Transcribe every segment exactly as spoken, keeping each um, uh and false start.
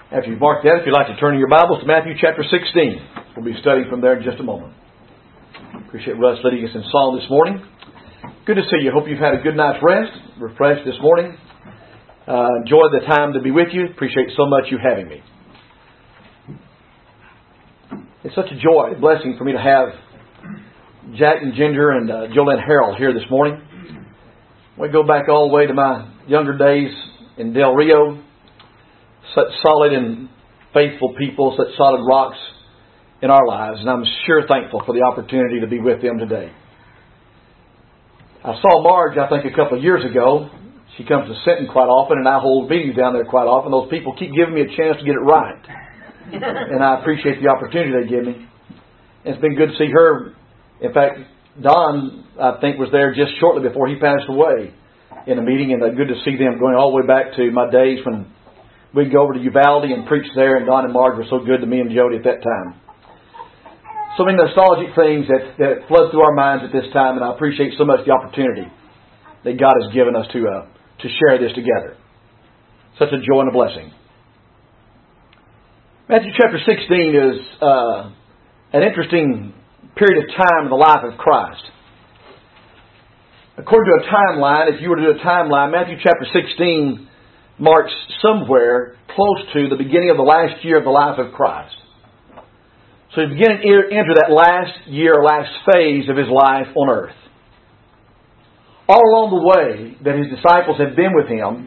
After you've marked that, if you'd like to turn in your Bibles to Matthew chapter sixteen. We'll be studying from there in just a moment. Appreciate Russ leading us in song this morning. Good to see you. Hope you've had a good night's rest, refreshed this morning. Uh, enjoyed the time to be with you. Appreciate so much you having me. It's such a joy, a blessing for me to have Jack and Ginger and uh, Jolene Harrell here this morning. We go back all the way to my younger days in Del Rio. Such solid and faithful people, such solid rocks in our lives. And I'm sure thankful for the opportunity to be with them today. I saw Marge, I think, a couple of years ago. She comes to Sinton quite often, and I hold meetings down there quite often. Those people keep giving me a chance to get it right. And I appreciate the opportunity they give me. And it's been good to see her. In fact, Don, I think, was there just shortly before he passed away in a meeting. And good to see them going all the way back to my days when we'd go over to Uvalde and preach there, and Don and Marge were so good to me and Jody at that time. So many nostalgic things that, that flood through our minds at this time, and I appreciate so much the opportunity that God has given us to uh, to share this together. Such a joy and a blessing. Matthew chapter sixteen is uh, an interesting period of time in the life of Christ. According to a timeline, if you were to do a timeline, Matthew chapter sixteen marks somewhere close to the beginning of the last year of the life of Christ. So he's beginning to enter that last year, last phase of his life on earth. All along the way that his disciples have been with him,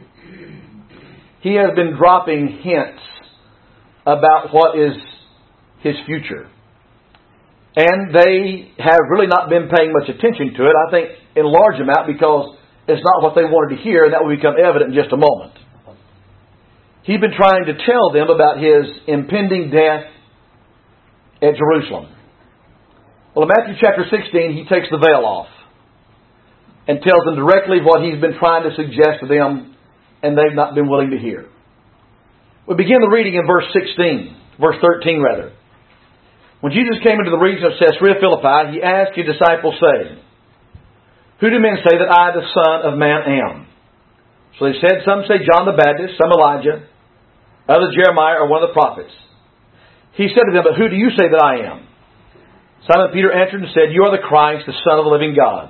he has been dropping hints about what is his future. And they have really not been paying much attention to it, I think in large amount because it's not what they wanted to hear, and that will become evident in just a moment. He'd been trying to tell them about his impending death at Jerusalem. Well, in Matthew chapter sixteen, he takes the veil off and tells them directly what he's been trying to suggest to them, and they've not been willing to hear. We begin the reading in verse sixteen, verse thirteen rather. When Jesus came into the region of Caesarea Philippi, he asked his disciples, saying, "Who do men say that I, the Son of Man, am?" So they said, some say John the Baptist, some Elijah, others Jeremiah or one of the prophets. He said to them, "But who do you say that I am?" Simon Peter answered and said, "You are the Christ, the Son of the living God."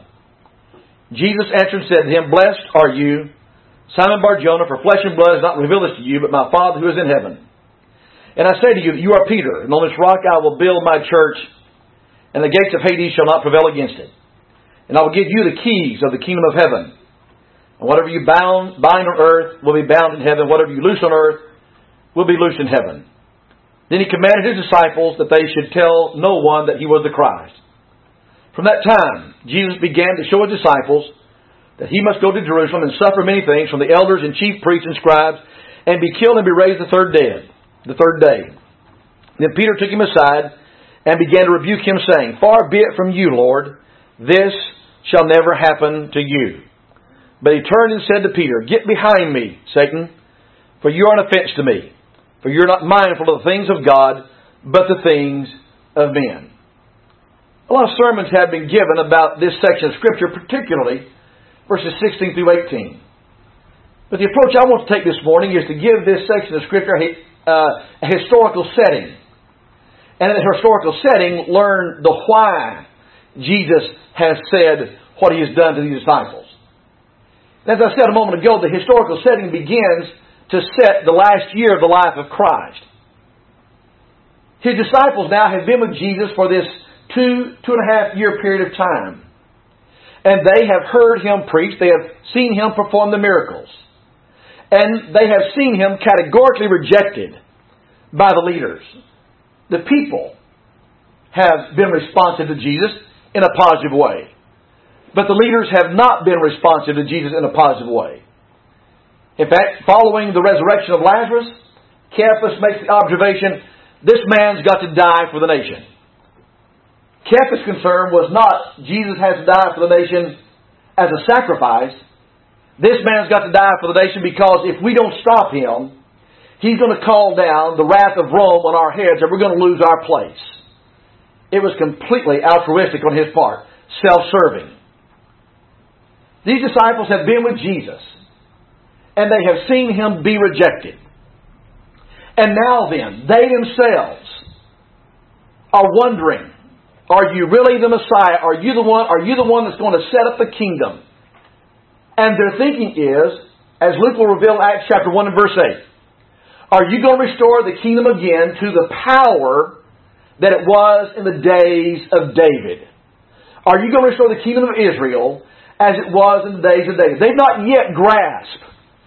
Jesus answered and said to him, "Blessed are you, Simon Bar-Jonah, for flesh and blood has not revealed this to you, but my Father who is in heaven. And I say to you that you are Peter, and on this rock I will build my church, and the gates of Hades shall not prevail against it. And I will give you the keys of the kingdom of heaven. And whatever you bound, bind on earth will be bound in heaven. Whatever you loose on earth will be loosed in heaven." Then he commanded his disciples that they should tell no one that he was the Christ. From that time, Jesus began to show his disciples that he must go to Jerusalem and suffer many things from the elders and chief priests and scribes, and be killed and be raised the third day. The third day. Then Peter took him aside and began to rebuke him, saying, "Far be it from you, Lord, this shall never happen to you." But he turned and said to Peter, "Get behind me, Satan, for you are an offense to me. For you are not mindful of the things of God, but the things of men." A lot of sermons have been given about this section of Scripture, particularly verses sixteen through eighteen. But the approach I want to take this morning is to give this section of Scripture a, uh, a historical setting. And in the historical setting, learn the why Jesus has said what He has done to these disciples. As I said a moment ago, the historical setting begins to set the last year of the life of Christ. His disciples now have been with Jesus for this two, two and a half year period of time. And they have heard Him preach. They have seen Him perform the miracles. And they have seen Him categorically rejected by the leaders. The people have been responsive to Jesus in a positive way. But the leaders have not been responsive to Jesus in a positive way. In fact, following the resurrection of Lazarus, Caiaphas makes the observation, this man's got to die for the nation. Caiaphas' concern was not Jesus has to die for the nation as a sacrifice. This man's got to die for the nation because if we don't stop him, he's going to call down the wrath of Rome on our heads and we're going to lose our place. It was completely altruistic on his part, self-serving. These disciples have been with Jesus, and they have seen Him be rejected. And now then, they themselves are wondering, are you really the Messiah? Are you the one, are you the one that's going to set up the kingdom? And their thinking is, as Luke will reveal in Acts chapter one and verse eight, are you going to restore the kingdom again to the power that it was in the days of David? Are you going to restore the kingdom of Israel as it was in the days of David? They've not yet grasped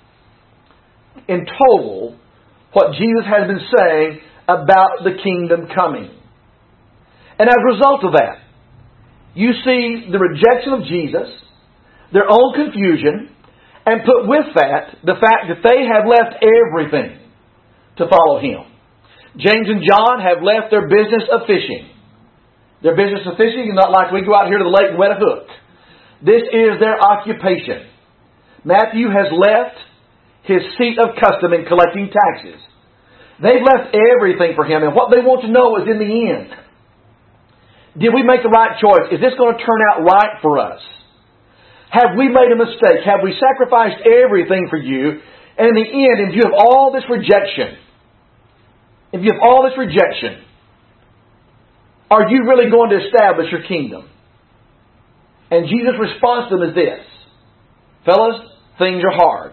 in total what Jesus has been saying about the kingdom coming. And as a result of that, you see the rejection of Jesus, their own confusion, and put with that the fact that they have left everything to follow Him. James and John have left their business of fishing. Their business of fishing is not like we go out here to the lake and wet a hook. This is their occupation. Matthew has left his seat of custom in collecting taxes. They've left everything for him, and what they want to know is in the end, did we make the right choice? Is this going to turn out right for us? Have we made a mistake? Have we sacrificed everything for you? And in the end, in view of all this rejection, in view of all this rejection, are you really going to establish your kingdom? And Jesus' response to them is this: fellas, things are hard.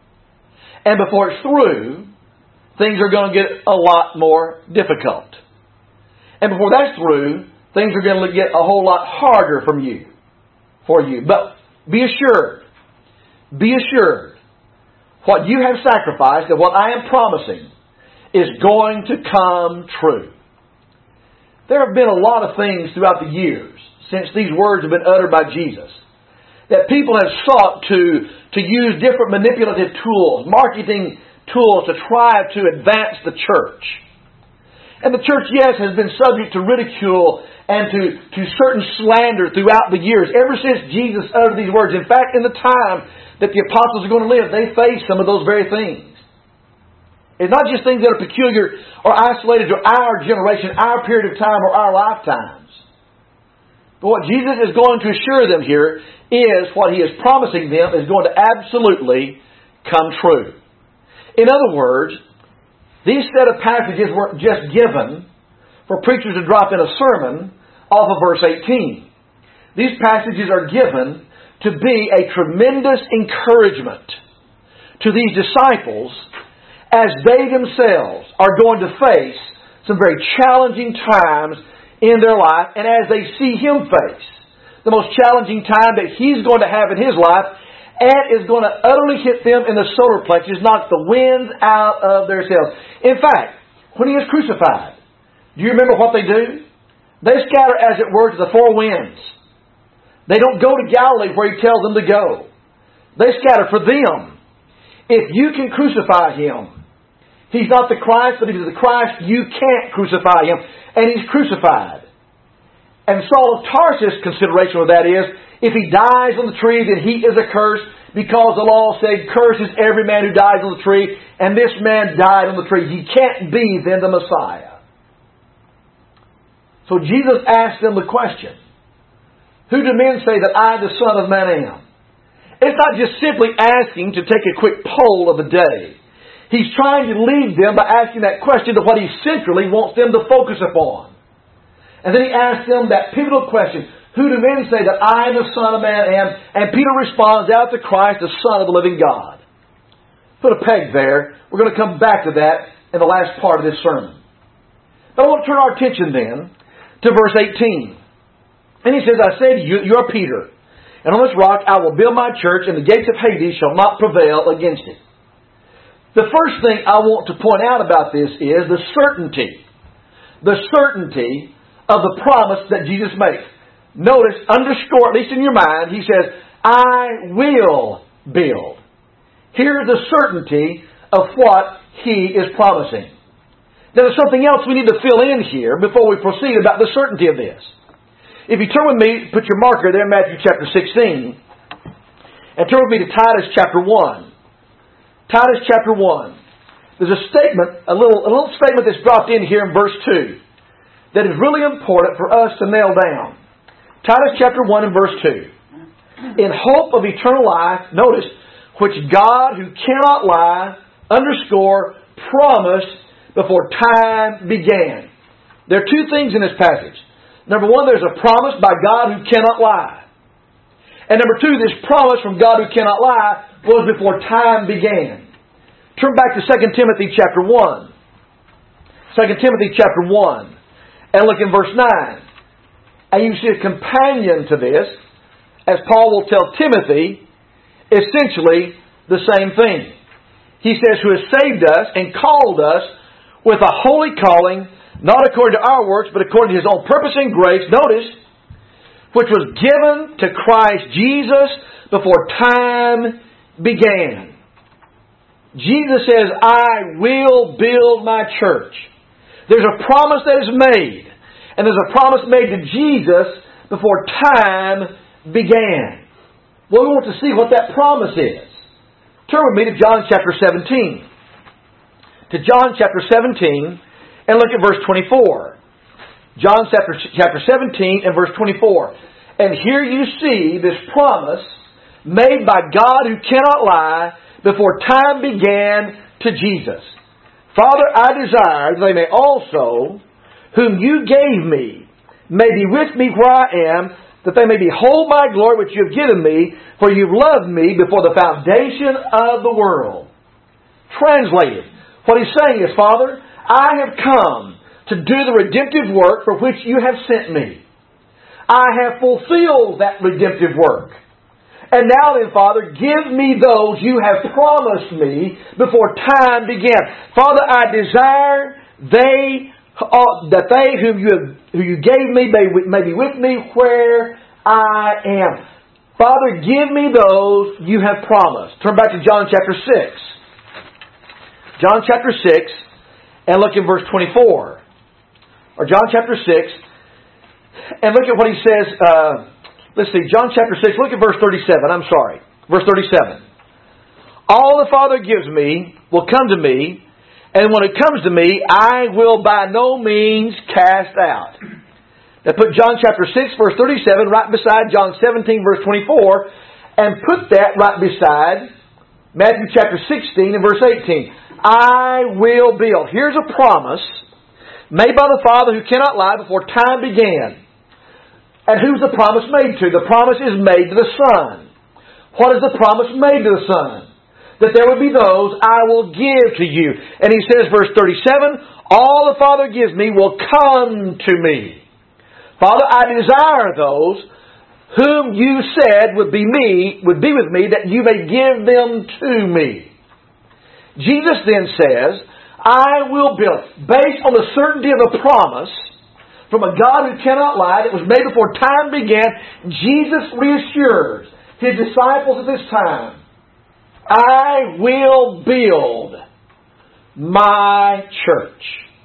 And before it's through, things are going to get a lot more difficult. And before that's through, things are going to get a whole lot harder from you, for you. But be assured, be assured, what you have sacrificed and what I am promising is going to come true. There have been a lot of things throughout the years since these words have been uttered by Jesus that people have sought to, to use different manipulative tools, marketing tools to try to advance the church. And the church, yes, has been subject to ridicule and to, to certain slander throughout the years, ever since Jesus uttered these words. In fact, in the time that the apostles are going to live, they faced some of those very things. It's not just things that are peculiar or isolated to our generation, our period of time, or our lifetimes. But what Jesus is going to assure them here is what He is promising them is going to absolutely come true. In other words, these set of passages weren't just given for preachers to drop in a sermon off of verse eighteen. These passages are given to be a tremendous encouragement to these disciples as they themselves are going to face some very challenging times in their life, and as they see Him face the most challenging time that He's going to have in His life, and is going to utterly hit them in the solar plexus, knock the winds out of their sails. In fact, when He is crucified, do you remember what they do? They scatter, as it were, to the four winds. They don't go to Galilee where He tells them to go. They scatter. For them, if you can crucify Him, He's not the Christ, but if He's the Christ, you can't crucify Him. And He's crucified. And Saul of Tarsus' consideration of that is, if he dies on the tree, then he is accursed, because the law said, cursed is every man who dies on the tree, and this man died on the tree. He can't be then the Messiah. So Jesus asked them the question, who do men say that I, the Son of Man, am? It's not just simply asking to take a quick poll of the day. He's trying to lead them by asking that question to what He centrally wants them to focus upon. And then He asks them that pivotal question, who do men say that I, the Son of Man, am? And Peter responds, out to Christ, the Son of the living God. Put a peg there. We're going to come back to that in the last part of this sermon. But I want to turn our attention then to verse eighteen. And He says, I say to you, you are Peter, and on this rock I will build my church, and the gates of Hades shall not prevail against it. The first thing I want to point out about this is the certainty. The certainty of the promise that Jesus makes. Notice, underscore, at least in your mind, He says, I will build. Here's the certainty of what He is promising. Now, there's something else we need to fill in here before we proceed about the certainty of this. If you turn with me, put your marker there in Matthew chapter sixteen, and turn with me to Titus chapter one. Titus chapter one. There's a statement, a little, a little statement that's dropped in here in verse two that is really important for us to nail down. Titus chapter one and verse two. In hope of eternal life, notice, which God, who cannot lie, underscore, promised before time began. There are two things in this passage. Number one, there's a promise by God who cannot lie. And number two, this promise from God who cannot lie was before time began. Turn back to Second Timothy chapter one. Second Timothy chapter one. And look in verse nine. And you see a companion to this, as Paul will tell Timothy, essentially the same thing. He says, who has saved us and called us with a holy calling, not according to our works, but according to His own purpose and grace, notice, which was given to Christ Jesus before time began. Jesus says, I will build my church. There's a promise that is made. And there's a promise made to Jesus before time began. Well, we want to see what that promise is. Turn with me to John chapter seventeen. To John chapter seventeen and look at verse twenty-four. John chapter, chapter seventeen and verse twenty-four. And here you see this promise made by God who cannot lie before time began to Jesus. Father, I desire that they may also, whom you gave me, may be with me where I am, that they may behold my glory which you have given me, for you've loved me before the foundation of the world. Translated, what he's saying is, Father, I have come to do the redemptive work for which you have sent me. I have fulfilled that redemptive work. And now then, Father, give me those you have promised me before time began. Father, I desire they uh, that they whom you have, who you gave me may, may be with me where I am. Father, give me those you have promised. Turn back to John chapter six. John chapter six, and look in verse twenty-four. Or John chapter six, and look at what he says. Uh, let's see, John chapter six, look at verse thirty-seven. I'm sorry. Verse thirty-seven. All the Father gives me will come to me, and when it comes to me, I will by no means cast out. Now put John chapter six, verse thirty-seven, right beside John seventeen, verse twenty-four, and put that right beside Matthew chapter sixteen and verse eighteen. I will build. Here's a promise made by the Father who cannot lie before time began. And who's the promise made to? The promise is made to the Son. What is the promise made to the Son? That there will be those I will give to you. And he says, verse thirty-seven, all the Father gives me will come to me. Father, I desire those whom you said would be me, would be with me, that you may give them to me. Jesus then says, I will build. Based on the certainty of the promise from a God who cannot lie, that was made before time began, Jesus reassures His disciples at this time, I will build my church.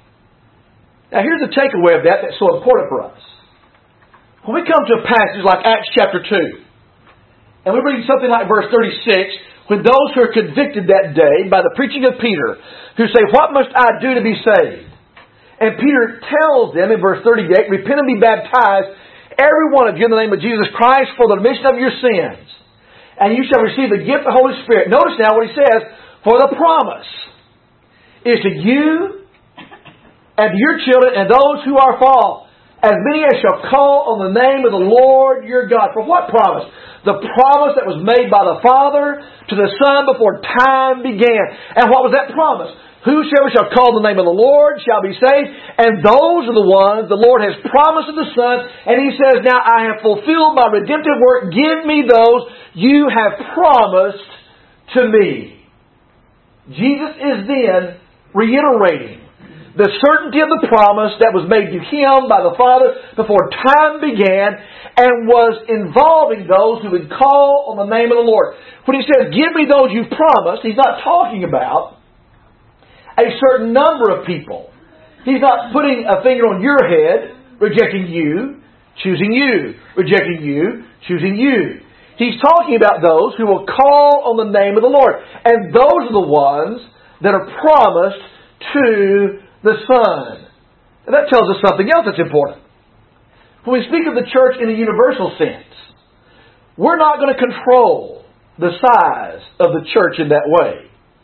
Now here's the takeaway of that that's so important for us. When we come to a passage like Acts chapter two, and we read something like verse thirty-six, when those who are convicted that day by the preaching of Peter, who say, what must I do to be saved? And Peter tells them in verse thirty-eight, repent and be baptized, every one of you in the name of Jesus Christ for the remission of your sins. And you shall receive the gift of the Holy Spirit. Notice now what he says, for the promise is to you and to your children and those who are far, as many as shall call on the name of the Lord your God. For what promise? The promise that was made by the Father to the Son before time began. And what was that promise? Whosoever shall call the name of the Lord shall be saved. And those are the ones the Lord has promised to the Son. And He says, now I have fulfilled my redemptive work. Give me those you have promised to me. Jesus is then reiterating the certainty of the promise that was made to Him by the Father before time began and was involving those who would call on the name of the Lord. When He says, give me those you've promised, He's not talking about a certain number of people. He's not putting a finger on your head, rejecting you, choosing you, rejecting you, choosing you. He's talking about those who will call on the name of the Lord. And those are the ones that are promised to the Son. And that tells us something else that's important. When we speak of the church in a universal sense, we're not going to control the size of the church in that way.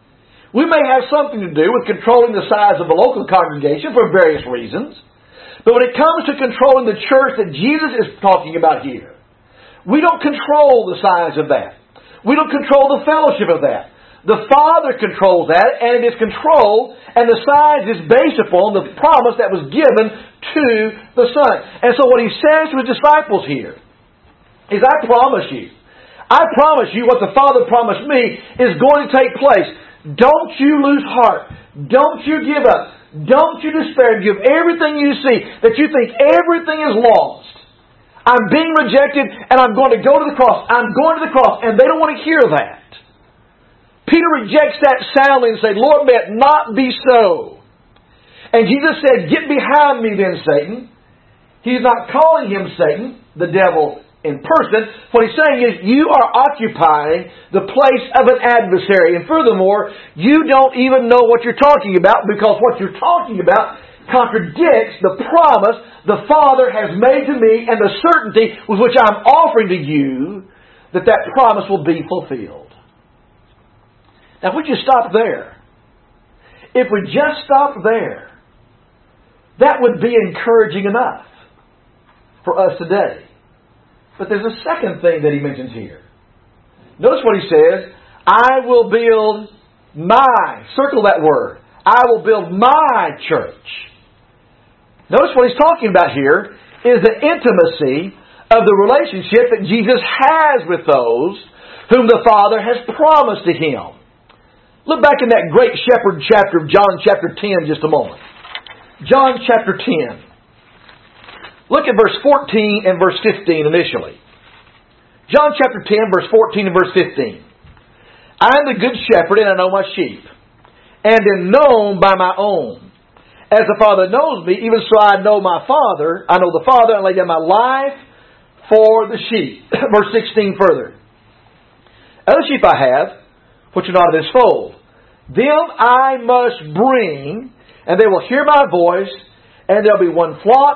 We may have something to do with controlling the size of a local congregation for various reasons. But when it comes to controlling the church that Jesus is talking about here, we don't control the size of that. We don't control the fellowship of that. The Father controls that, and it is controlled, and the size is based upon the promise that was given to the Son. And so what He says to His disciples here is, I promise you, I promise you what the Father promised me is going to take place. Don't you lose heart. Don't you give up. Don't you despair. Give everything you see that you think everything is lost. I'm being rejected and I'm going to go to the cross. I'm going to the cross. And they don't want to hear that. Peter rejects that soundly and says, Lord, may it not be so. And Jesus said, get behind me then, Satan. He's not calling him Satan, the devil in person. What he's saying is, you are occupying the place of an adversary. And furthermore, you don't even know what you're talking about, because what you're talking about contradicts the promise the Father has made to me and the certainty with which I'm offering to you that that promise will be fulfilled. Now, if we just stop there, if we just stop there, that would be encouraging enough for us today. But there's a second thing that he mentions here. Notice what he says, I will build my, circle that word, I will build my church. Notice what he's talking about here is the intimacy of the relationship that Jesus has with those whom the Father has promised to Him. Look back in that great shepherd chapter of John chapter ten just a moment. John chapter ten. Look at verse fourteen and verse fifteen initially. John chapter ten, verse fourteen and verse fifteen. I am the good shepherd, and I know my sheep, and am known by my own. As the Father knows me, even so I know my Father. I know the Father, and lay down my life for the sheep. Verse sixteen further. Other sheep I have, which are not of this fold. Them I must bring, and they will hear my voice, and there will be one flock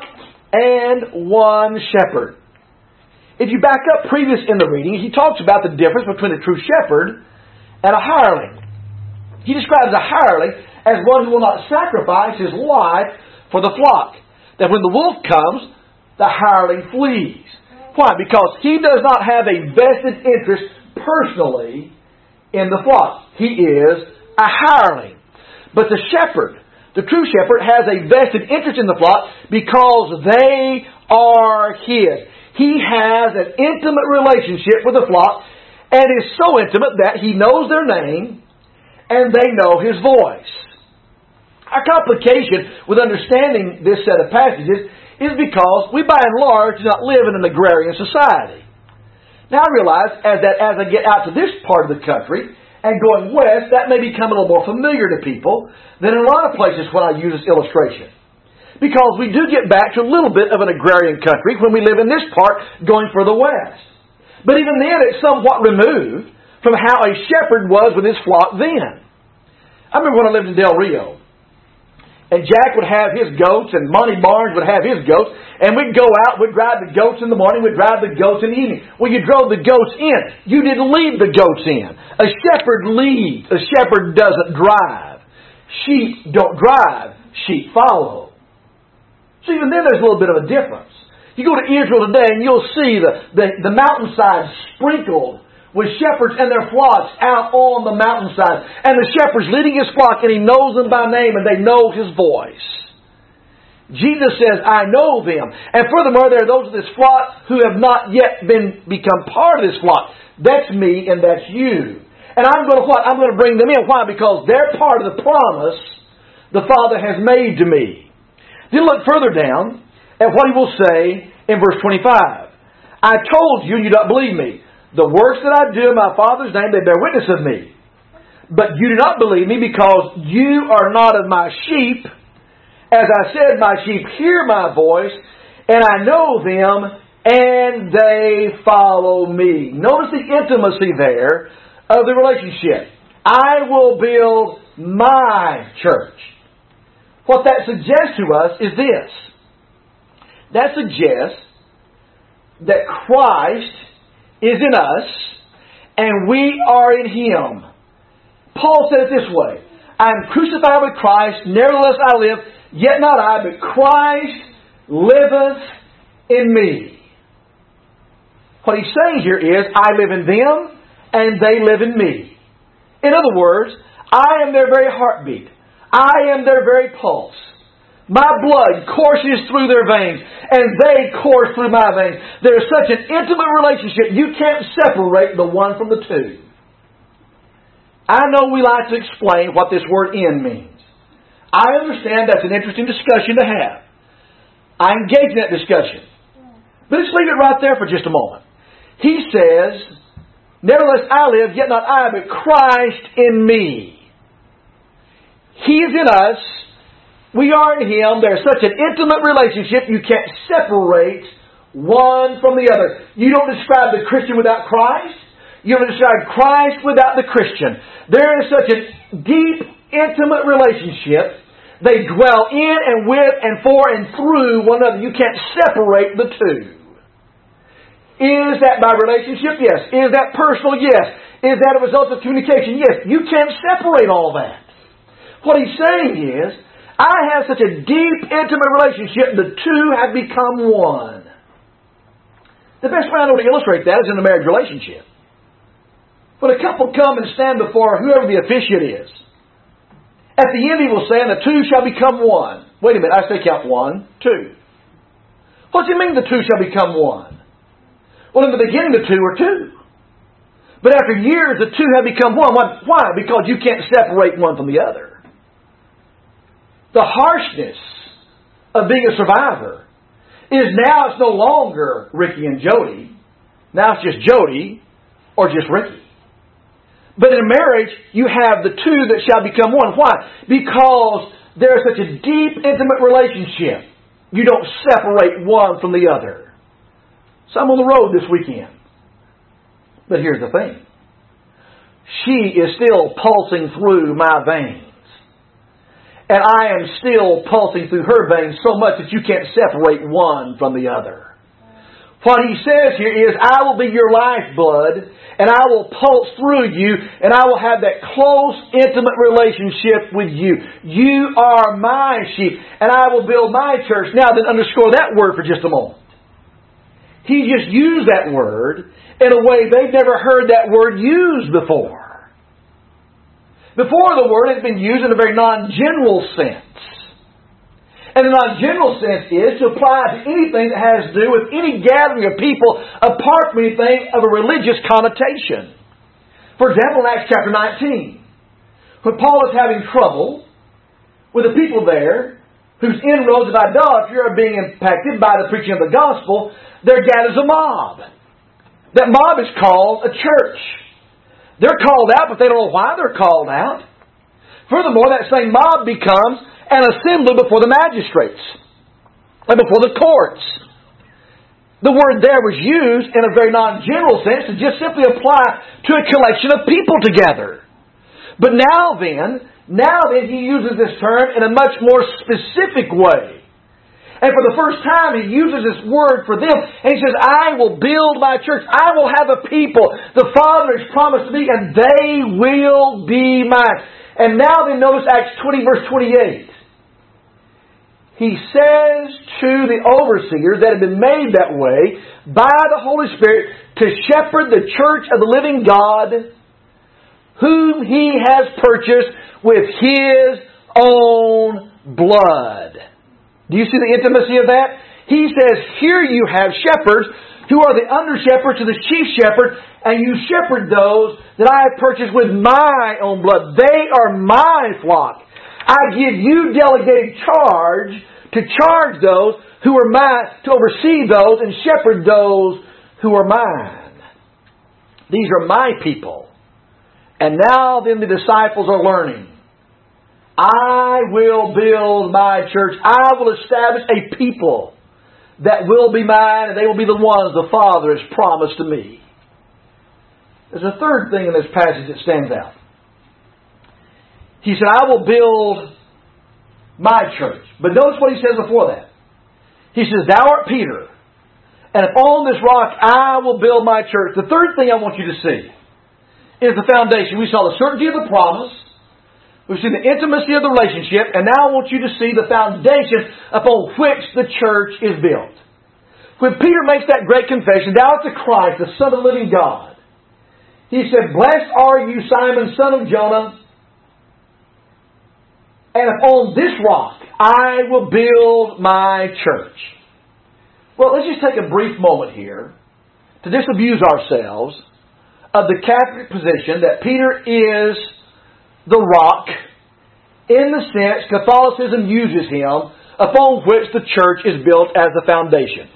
and one shepherd. If you back up previous in the reading, he talks about the difference between a true shepherd and a hireling. He describes a hireling as one who will not sacrifice his life for the flock. That when the wolf comes, the hireling flees. Why? Because he does not have a vested interest personally in the flock. He is a hireling. But the shepherd, the true shepherd, has a vested interest in the flock because they are his. He has an intimate relationship with the flock, and is so intimate that he knows their name and they know his voice. Our complication with understanding this set of passages is because we by and large do not live in an agrarian society. Now I realize as that as I get out to this part of the country and going west, that may become a little more familiar to people than in a lot of places when I use this illustration. Because we do get back to a little bit of an agrarian country when we live in this part going further west. But even then it's somewhat removed from how a shepherd was with his flock then. I remember when I lived in Del Rio. And Jack would have his goats, and Monty Barnes would have his goats, and we'd go out, we'd drive the goats in the morning, we'd drive the goats in the evening. Well, you drove the goats in. You didn't lead the goats in. A shepherd leads. A shepherd doesn't drive. Sheep don't drive. Sheep follow. So even then there's a little bit of a difference. You go to Israel today and you'll see the, the, the mountainside sprinkled with shepherds and their flocks out on the mountainside. And the shepherd's leading his flock, and he knows them by name, and they know his voice. Jesus says, I know them. And furthermore, there are those of this flock who have not yet been become part of this flock. That's me and that's you. And I'm going to what? I'm going to bring them in. Why? Because they're part of the promise the Father has made to me. Then look further down at what he will say in verse twenty-five. I told you, and you don't believe me. The works that I do in my Father's name, they bear witness of me. But you do not believe me because you are not of my sheep. As I said, my sheep hear my voice, and I know them, and they follow me. Notice the intimacy there of the relationship. I will build my church. What that suggests to us is this. That suggests that Christ is in us, and we are in Him. Paul said it this way. I am crucified with Christ, nevertheless I live, yet not I, but Christ liveth in me. What he's saying here is, I live in them, and they live in me. In other words, I am their very heartbeat. I am their very pulse. My blood courses through their veins, and they course through my veins. There is such an intimate relationship, you can't separate the one from the two. I know we like to explain what this word "in" means. I understand that's an interesting discussion to have. I engage in that discussion. But let's leave it right there for just a moment. He says, nevertheless I live, yet not I, but Christ in me. He is in us. We are in Him. There's such an intimate relationship, you can't separate one from the other. You don't describe the Christian without Christ. You don't describe Christ without the Christian. There is such a deep, intimate relationship. They dwell in and with and for and through one another. You can't separate the two. Is that by relationship? Yes. Is that personal? Yes. Is that a result of communication? Yes. You can't separate all that. What he's saying is, I have such a deep, intimate relationship, the two have become one. The best way I know to illustrate that is in a marriage relationship. When a couple come and stand before whoever the officiant is, at the end he will say, and the two shall become one. Wait a minute, I say count one, two. What does it mean the two shall become one? Well, in the beginning the two were two. But after years the two have become one. Why? Because you can't separate one from the other. The harshness of being a survivor is now it's no longer Ricky and Jody. Now it's just Jody or just Ricky. But in marriage, you have the two that shall become one. Why? Because there is such a deep, intimate relationship. You don't separate one from the other. So I'm on the road this weekend. But here's the thing. She is still pulsing through my veins. And I am still pulsing through her veins so much that you can't separate one from the other. What he says here is, I will be your lifeblood, and I will pulse through you, and I will have that close, intimate relationship with you. You are my sheep, and I will build my church. Now then, underscore that word for just a moment. He just used that word in a way they've never heard that word used before. Before, the word had been used in a very non-general sense. And the non-general sense is to apply to anything that has to do with any gathering of people apart from anything of a religious connotation. For example, in Acts chapter nineteen, when Paul is having trouble with the people there whose inroads of idolatry are being impacted by the preaching of the gospel, there gathers a mob. That mob is called a church. They're called out, but they don't know why they're called out. Furthermore, that same mob becomes an assembly before the magistrates and before the courts. The word there was used in a very non-general sense to just simply apply to a collection of people together. But now then, now then he uses this term in a much more specific way. And for the first time he uses this word for them. And he says, I will build my church. I will have a people. The Father has promised me, and they will be mine. And now then notice Acts twenty verse twenty-eight. He says to the overseers that have been made that way by the Holy Spirit to shepherd the church of the living God whom He has purchased with His own blood. Do you see the intimacy of that? He says, here you have shepherds who are the under-shepherds to the chief shepherd, and you shepherd those that I have purchased with my own blood. They are my flock. I give you delegated charge to charge those who are mine, to oversee those and shepherd those who are mine. These are my people. And now then the disciples are learning. I will build my church. I will establish a people that will be mine, and they will be the ones the Father has promised to me. There's a third thing in this passage that stands out. He said, I will build my church. But notice what he says before that. He says, thou art Peter, and upon this rock I will build my church. The third thing I want you to see is the foundation. We saw the certainty of the promise. We've seen the intimacy of the relationship, and now I want you to see the foundation upon which the church is built. When Peter makes that great confession, Thou art the Christ, the Son of the living God, he said, Blessed are you, Simon, son of Jonah, and upon this rock I will build my church. Well, let's just take a brief moment here to disabuse ourselves of the Catholic position that Peter is the rock, in the sense Catholicism uses him, upon which the church is built as the foundation.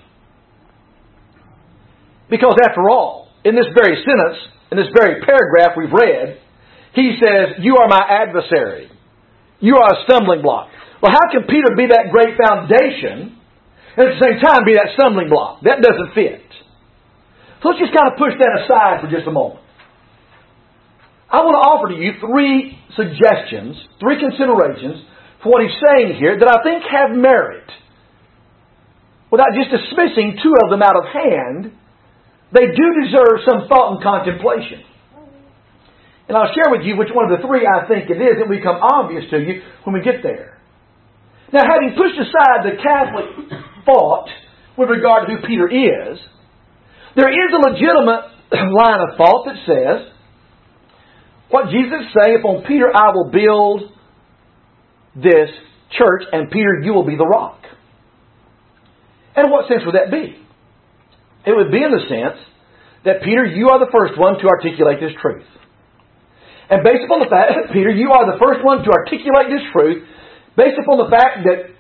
Because after all, in this very sentence, in this very paragraph we've read, he says, You are my adversary. You are a stumbling block. Well, how can Peter be that great foundation and at the same time be that stumbling block? That doesn't fit. So let's just kind of push that aside for just a moment. I want to offer to you three suggestions, three considerations for what he's saying here that I think have merit. Without just dismissing two of them out of hand, they do deserve some thought and contemplation. And I'll share with you which one of the three I think it is. It will become obvious to you when we get there. Now, having pushed aside the Catholic thought with regard to who Peter is, there is a legitimate line of thought that says, what Jesus is saying, upon Peter I will build this church, and Peter, you will be the rock. And what sense would that be? It would be in the sense that, Peter, you are the first one to articulate this truth. And based upon the fact that, Peter, you are the first one to articulate this truth, based upon the fact that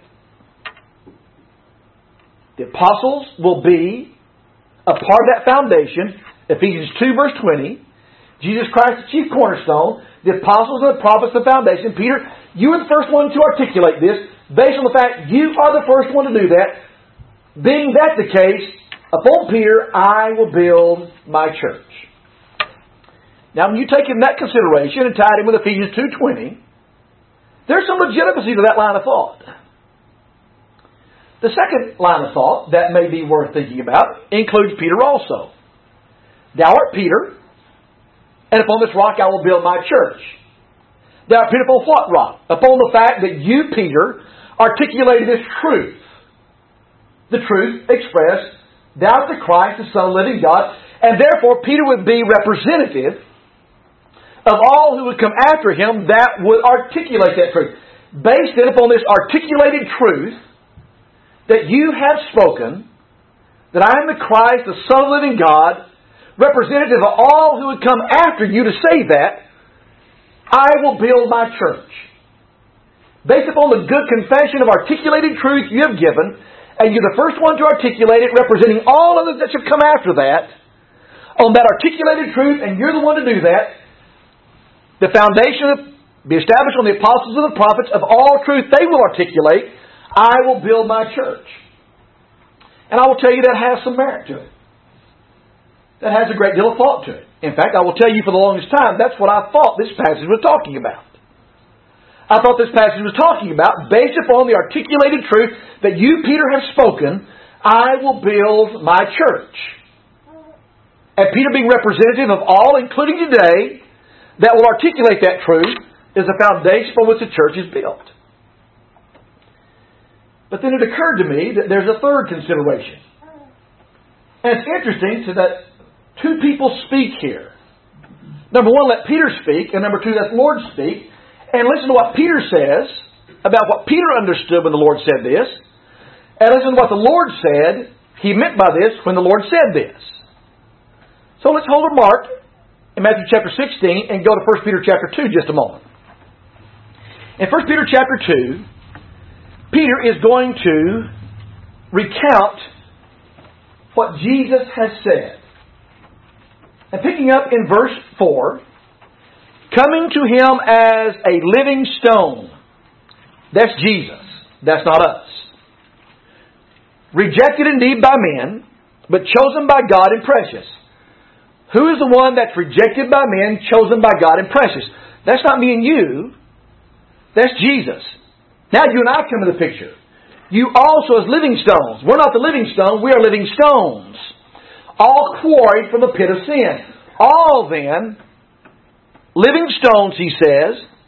the apostles will be a part of that foundation, Ephesians two verse twenty, Jesus Christ, the chief cornerstone, the apostles and the prophets, the foundation. Peter, you are the first one to articulate this. Based on the fact you are the first one to do that, being that the case, upon Peter I will build my church. Now, when you take in that consideration and tie it in with Ephesians two twenty, there's some legitimacy to that line of thought. The second line of thought that may be worth thinking about includes Peter also. Thou art Peter, and upon this rock I will build my church. Thou art Peter, upon what rock? Upon the fact that you, Peter, articulated this truth. The truth expressed, Thou art the Christ, the Son of the living God, and therefore Peter would be representative of all who would come after him that would articulate that truth. Based then upon this articulated truth that you have spoken, that I am the Christ, the Son of the living God, representative of all who would come after you to say that, I will build my church. Based upon the good confession of articulated truth you have given, and you're the first one to articulate it, representing all others that should come after that, on that articulated truth, and you're the one to do that, the foundation be established on the apostles and the prophets of all truth they will articulate, I will build my church. And I will tell you that has some merit to it. That has a great deal of thought to it. In fact, I will tell you for the longest time, that's what I thought this passage was talking about. I thought this passage was talking about, based upon the articulated truth that you, Peter, have spoken, I will build my church. And Peter being representative of all, including today, that will articulate that truth, is the foundation for which the church is built. But then it occurred to me that there's a third consideration. And it's interesting to that two people speak here. Number one, let Peter speak, and number two, let the Lord speak. And listen to what Peter says about what Peter understood when the Lord said this. And listen to what the Lord said He meant by this when the Lord said this. So let's hold a mark in Matthew chapter sixteen and go to First Peter chapter two just a moment. In First Peter chapter two, Peter is going to recount what Jesus has said. And picking up in verse four, coming to Him as a living stone. That's Jesus. That's not us. Rejected indeed by men, but chosen by God and precious. Who is the one that's rejected by men, chosen by God and precious? That's not me and you. That's Jesus. Now you and I come into the picture. You also as living stones. We're not the living stone, we are living stones. All quarried from the pit of sin. All then, living stones, he says,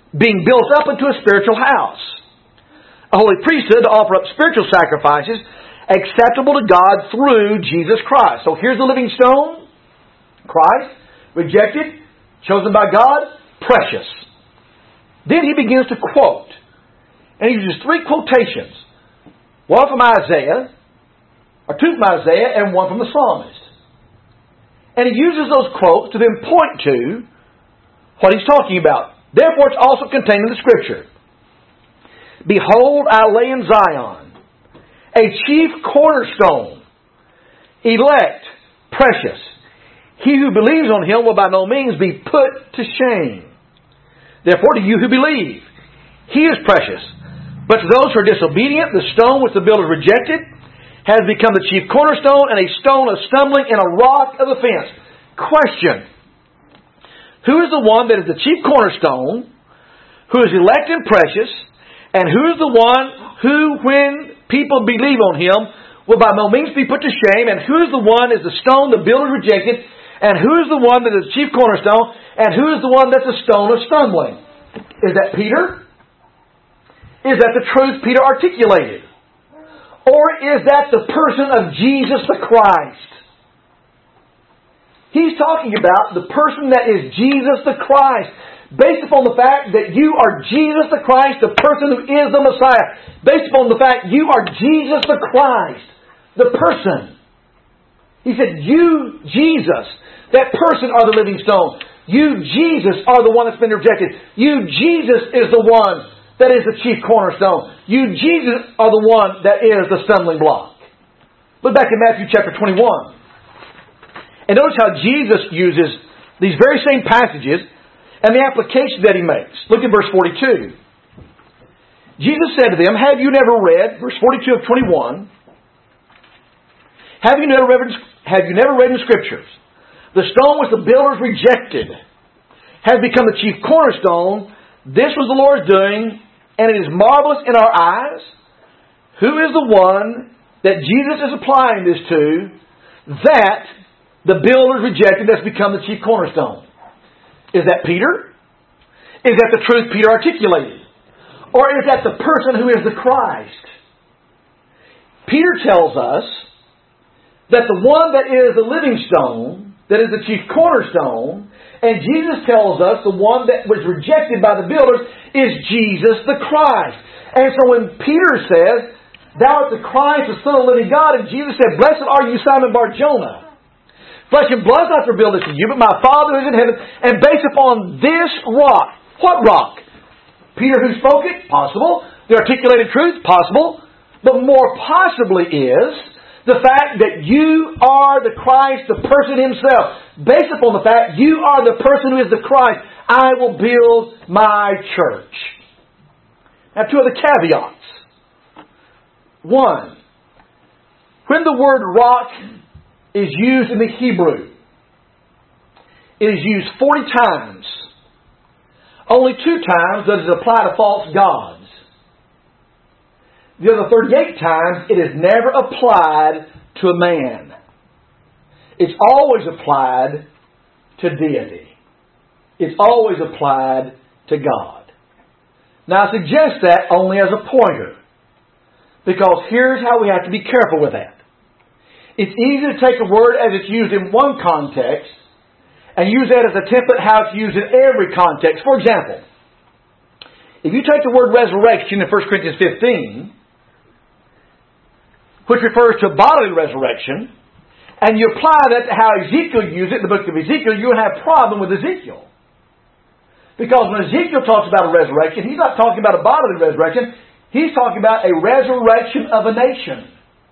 being built up into a spiritual house, a holy priesthood to offer up spiritual sacrifices acceptable to God through Jesus Christ. So here's the living stone, Christ, rejected, chosen by God, precious. Then he begins to quote. And he uses three quotations. One from Isaiah, or two from Isaiah, and one from the psalmist. And he uses those quotes to then point to what he's talking about. Therefore, it's also contained in the Scripture. Behold, I lay in Zion a chief cornerstone, elect, precious. He who believes on Him will by no means be put to shame. Therefore, to you who believe, He is precious. But to those who are disobedient, the stone which the builders rejected has become the chief cornerstone, and a stone of stumbling and a rock of offense. Question. Who is the one that is the chief cornerstone, who is elect and precious, and who is the one who, when people believe on Him, will by no means be put to shame? And who is the one is the stone the builders rejected? And who is the one that is the chief cornerstone? And who is the one that's a stone of stumbling? Is that Peter? Is that the truth Peter articulated? Or is that the person of Jesus the Christ? He's talking about the person that is Jesus the Christ. Based upon the fact that you are Jesus the Christ, the person who is the Messiah. Based upon the fact you are Jesus the Christ, the person. He said, you, Jesus, that person are the living stone. You, Jesus, are the one that's been rejected. You, Jesus, is the one that is the chief cornerstone. You, Jesus, are the one that is the stumbling block. Look back in Matthew chapter twenty-one. And notice how Jesus uses these very same passages and the application that He makes. Look at verse forty-two. Jesus said to them, have you never read, verse forty-two of twenty-one, have you never read, have you never read in the Scriptures, the stone which the builders rejected has become the chief cornerstone. This was the Lord's doing, and it is marvelous in our eyes. Who is the one that Jesus is applying this to, that the builders rejected, that's become the chief cornerstone? Is that Peter? Is that the truth Peter articulated? Or is that the person who is the Christ? Peter tells us that the one that is the living stone, that is the chief cornerstone, and Jesus tells us the one that was rejected by the builders is Jesus the Christ. And so when Peter says, thou art the Christ, the Son of the living God, and Jesus said, blessed are you, Simon Bar-Jonah. Flesh and blood not revealed this to you, but my Father who is in heaven. And based upon this rock, what rock? Peter who spoke it? Possible. The articulated truth? Possible. But more possibly is the fact that you are the Christ, the person Himself. Based upon the fact you are the person who is the Christ, I will build my church. Now, two other caveats. One, when the word rock is used in the Hebrew, it is used forty times. Only two times does it apply to false gods. The other thirty-eight times, it is never applied to a man. It's always applied to deity. It's always applied to God. Now, I suggest that only as a pointer, because here's how we have to be careful with that. It's easy to take a word as it's used in one context and use that as a template how it's used in every context. For example, if you take the word resurrection in First Corinthians fifteen, which refers to bodily resurrection, and you apply that to how Ezekiel used it in the book of Ezekiel, you'll have a problem with Ezekiel. Because when Ezekiel talks about a resurrection, he's not talking about a bodily resurrection. He's talking about a resurrection of a nation.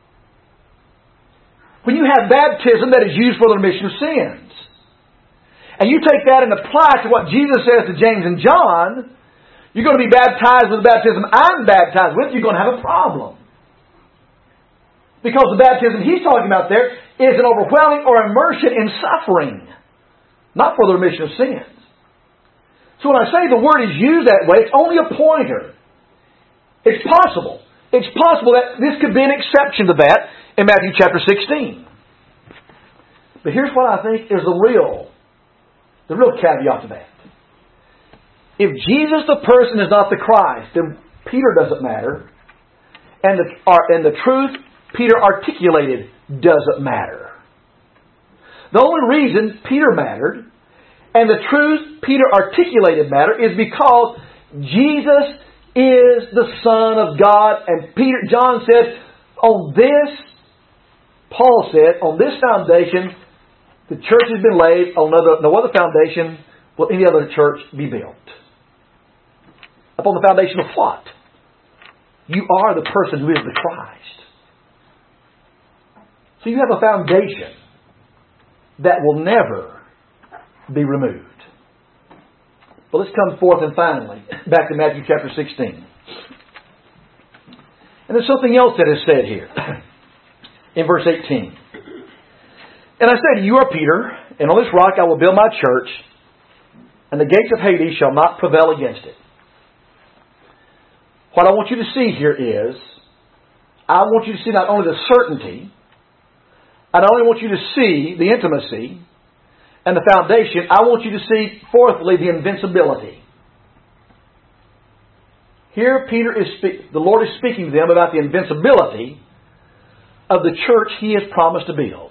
When you have baptism that is used for the remission of sins, and you take that and apply it to what Jesus says to James and John, you're going to be baptized with the baptism I'm baptized with, you're going to have a problem. Because the baptism he's talking about there is an overwhelming or immersion in suffering, not for the remission of sins. So when I say the word is used that way, it's only a pointer. It's possible. It's possible that this could be an exception to that in Matthew chapter sixteen. But here's what I think is the real, the real caveat to that. If Jesus the person is not the Christ, then Peter doesn't matter. And the, and the truth Peter articulated doesn't matter. The only reason Peter mattered and the truth Peter articulated matter is because Jesus is the Son of God. And Peter, John said, on this, Paul said, on this foundation, the church has been laid. On no, no other foundation will any other church be built. Upon the foundation of what? You are the person who is the Christ. So you have a foundation that will never be removed. But let's come forth and finally, back to Matthew chapter sixteen. And there's something else that is said here. In verse eighteen. And I say to you, you are Peter, and on this rock I will build my church, and the gates of Hades shall not prevail against it. What I want you to see here is, I want you to see not only the certainty, I not only want you to see the intimacy and the foundation, I want you to see, fourthly, the invincibility. Here Peter is speak, the Lord is speaking to them about the invincibility of the church He has promised to build.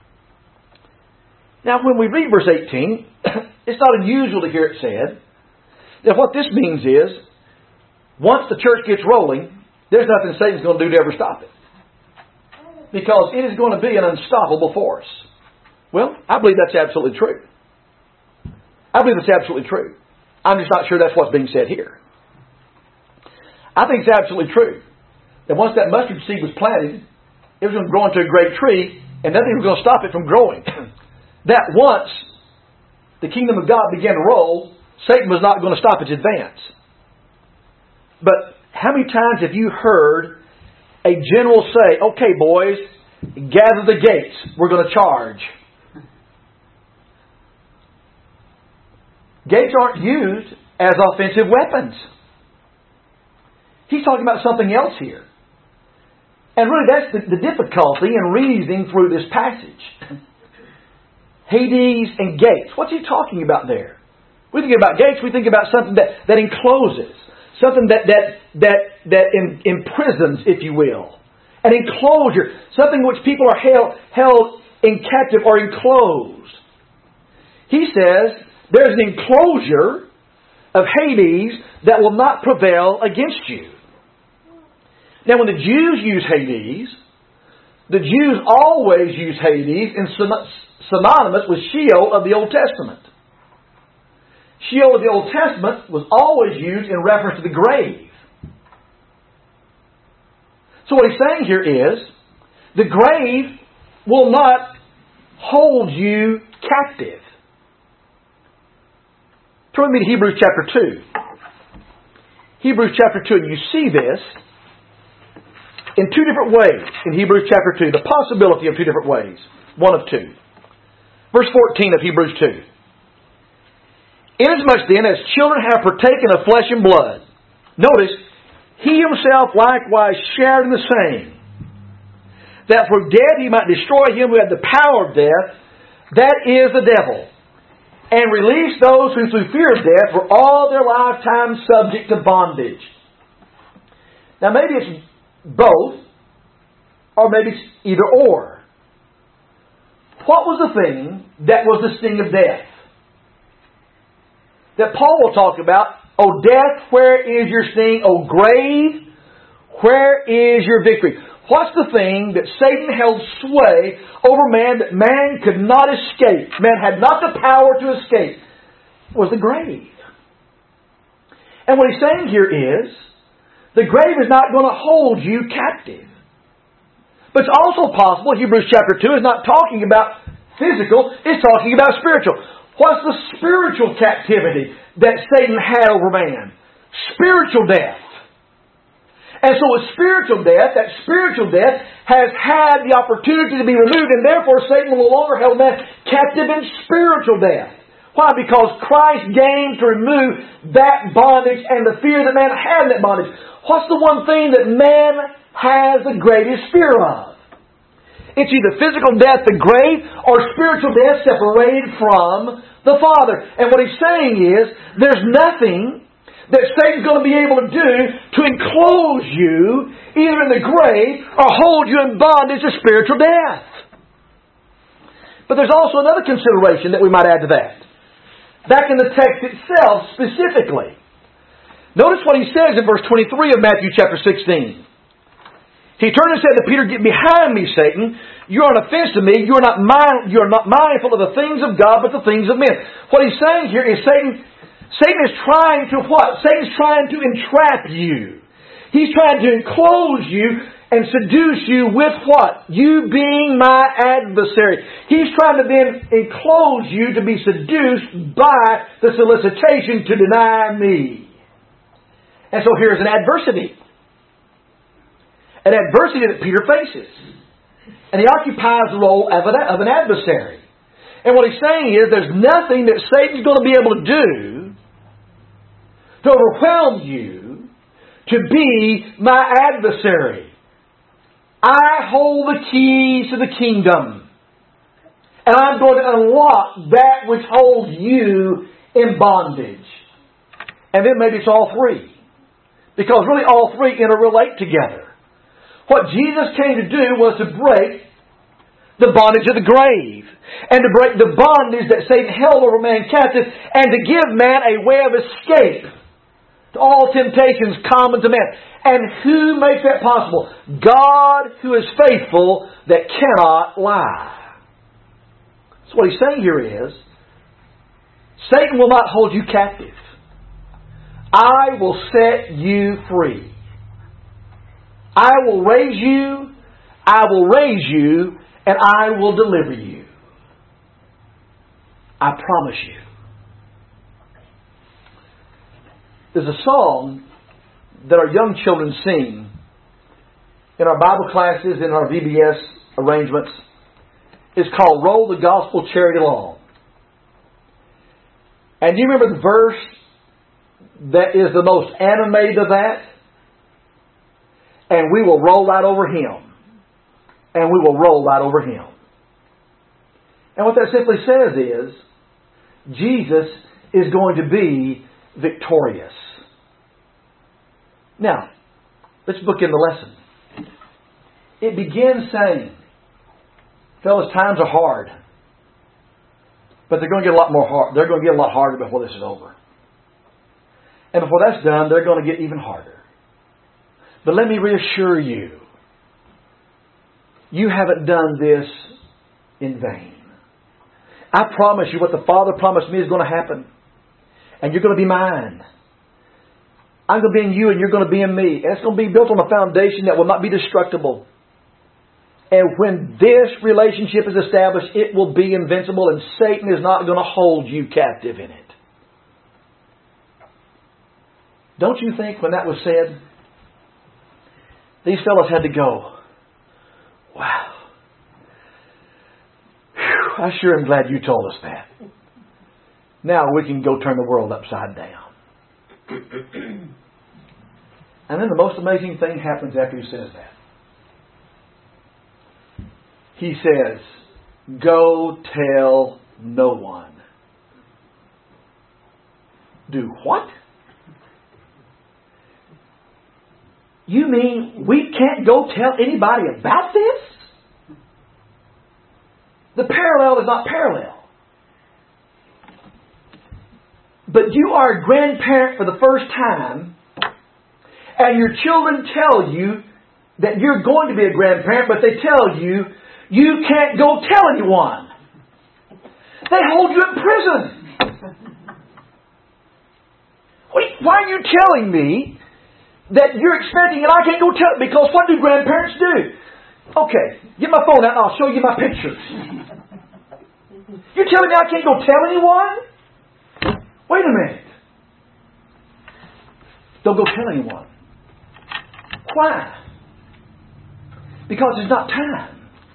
Now when we read verse eighteen, it's not unusual to hear it said that what this means is, once the church gets rolling, there's nothing Satan's going to do to ever stop it. Because it is going to be an unstoppable force. Well, I believe that's absolutely true. I believe it's absolutely true. I'm just not sure that's what's being said here. I think it's absolutely true that once that mustard seed was planted, it was going to grow into a great tree, and nothing was going to stop it from growing. That once the kingdom of God began to roll, Satan was not going to stop its advance. But how many times have you heard a general say, okay boys, gather the gates, we're going to charge. Gates aren't used as offensive weapons. He's talking about something else here. And really that's the, the difficulty in reasoning through this passage. Hades and gates. What's he talking about there? We think about gates, we think about something that, that encloses. Something that that that that in, imprisons, if you will. An enclosure. Something which people are held, held in captive or enclosed. He says there's an enclosure of Hades that will not prevail against you. Now when the Jews use Hades, the Jews always use Hades in synonymous with Sheol of the Old Testament. Sheol of the Old Testament was always used in reference to the grave. So what he's saying here is, the grave will not hold you captive. Turn with me to Hebrews chapter two. Hebrews chapter two, and you see this in two different ways in Hebrews chapter two. The possibility of two different ways. One of two. Verse fourteen of Hebrews two. Inasmuch then as children have partaken of flesh and blood, notice, He Himself likewise shared in the same, that for death He might destroy him who had the power of death, that is the devil, and release those who through fear of death were all their lifetime subject to bondage. Now maybe it's both, or maybe it's either or. What was the thing that was the sting of death? That Paul will talk about, O death, where is your sting? O grave, where is your victory? What's the thing that Satan held sway over man that man could not escape? Man had not the power to escape. It was the grave. And what he's saying here is, the grave is not going to hold you captive. But it's also possible, Hebrews chapter two is not talking about physical, it's talking about spiritual. What's the spiritual captivity that Satan had over man? Spiritual death. And so with spiritual death, that spiritual death has had the opportunity to be removed, and therefore Satan will no longer hold man captive in spiritual death. Why? Because Christ came to remove that bondage and the fear that man had in that bondage. What's the one thing that man has the greatest fear of? It's either physical death, the grave, or spiritual death separated from the Father. And what He's saying is, there's nothing that Satan's going to be able to do to enclose you either in the grave or hold you in bondage to spiritual death. But there's also another consideration that we might add to that. Back in the text itself, specifically. Notice what he says in verse twenty-three of Matthew chapter sixteen. He turned and said to Peter, "Get behind me, Satan. You are an offense to me. You are not mind, you are not mindful of the things of God, but the things of men." What he's saying here is Satan, Satan is trying to what? Satan's trying to entrap you. He's trying to enclose you and seduce you with what? You being my adversary. He's trying to then enclose you to be seduced by the solicitation to deny me. And so here's an adversity. An adversity that Peter faces. And he occupies the role of an, of an adversary. And what he's saying is there's nothing that Satan's going to be able to do to overwhelm you to be my adversary. I hold the keys to the kingdom. And I'm going to unlock that which holds you in bondage. And then maybe it's all three. Because really all three interrelate together. What Jesus came to do was to break the bondage of the grave. And to break the bondage that Satan held over man captive. And to give man a way of escape to all temptations common to man. And who makes that possible? God, who is faithful, that cannot lie. So what he's saying here is, Satan will not hold you captive. I will set you free. I will raise you, I will raise you, and I will deliver you. I promise you. There's a song that our young children sing in our Bible classes, in our V B S arrangements. It's called Roll the Gospel Chariot Along. And you remember the verse that is the most animated of that? And we will roll right over him. And we will roll right over him. And what that simply says is, Jesus is going to be victorious. Now, let's book in the lesson. It begins saying, fellas, times are hard. But they're going to get a lot more hard. They're going to get a lot harder before this is over. And before that's done, they're going to get even harder. But let me reassure you, you haven't done this in vain. I promise you what the Father promised me is going to happen. And you're going to be mine. I'm going to be in you and you're going to be in me. And it's going to be built on a foundation that will not be destructible. And when this relationship is established, it will be invincible and Satan is not going to hold you captive in it. Don't you think when that was said, these fellows had to go, wow. Whew, I sure am glad you told us that. Now we can go turn the world upside down. And then the most amazing thing happens after he says that. He says, go tell no one. Do what? You mean we can't go tell anybody about this? The parallel is not parallel. But you are a grandparent for the first time, and your children tell you that you're going to be a grandparent, but they tell you you can't go tell anyone. They hold you in prison. Why are you telling me that you're expecting and I can't go tell it? Because what do grandparents do? Okay, get my phone out and I'll show you my pictures. You're telling me I can't go tell anyone? Wait a minute. Don't go tell anyone. Why? Because it's not time.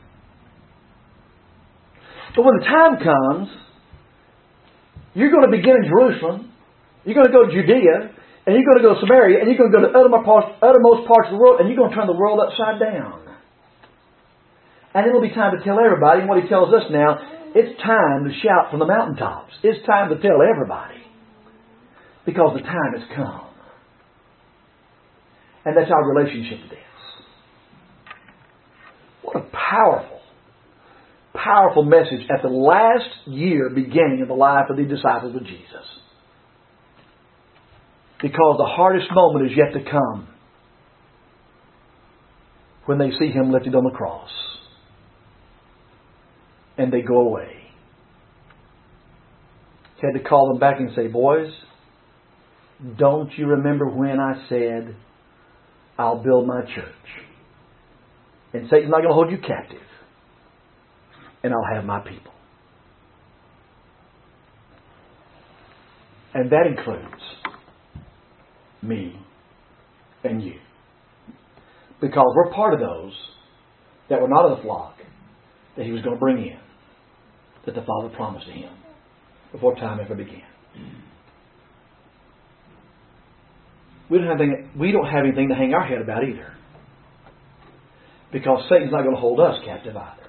But when the time comes, you're going to begin in Jerusalem, you're going to go to Judea, and you're going to go to Samaria, and you're going to go to the uttermost parts of the world, and you're going to turn the world upside down. And it'll be time to tell everybody. And what He tells us now, it's time to shout from the mountaintops. It's time to tell everybody. Because the time has come. And that's our relationship to this. What a powerful, powerful message at the last year beginning of the life of the disciples of Jesus. Because the hardest moment is yet to come when they see Him lifted on the cross. And they go away. He had to call them back and say, boys, don't you remember when I said, I'll build my church? And Satan's not going to hold you captive. And I'll have my people. And that includes me and you. Because we're part of those that were not of the flock that He was going to bring in, that the Father promised to Him before time ever began. We don't have anything, we don't have anything to hang our head about either. Because Satan's not going to hold us captive either.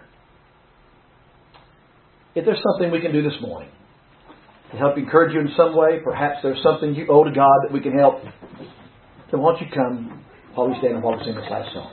If there's something we can do this morning to help encourage you in some way, perhaps there's something you owe to God that we can help, then why don't you come while we stand and while we sing this last song.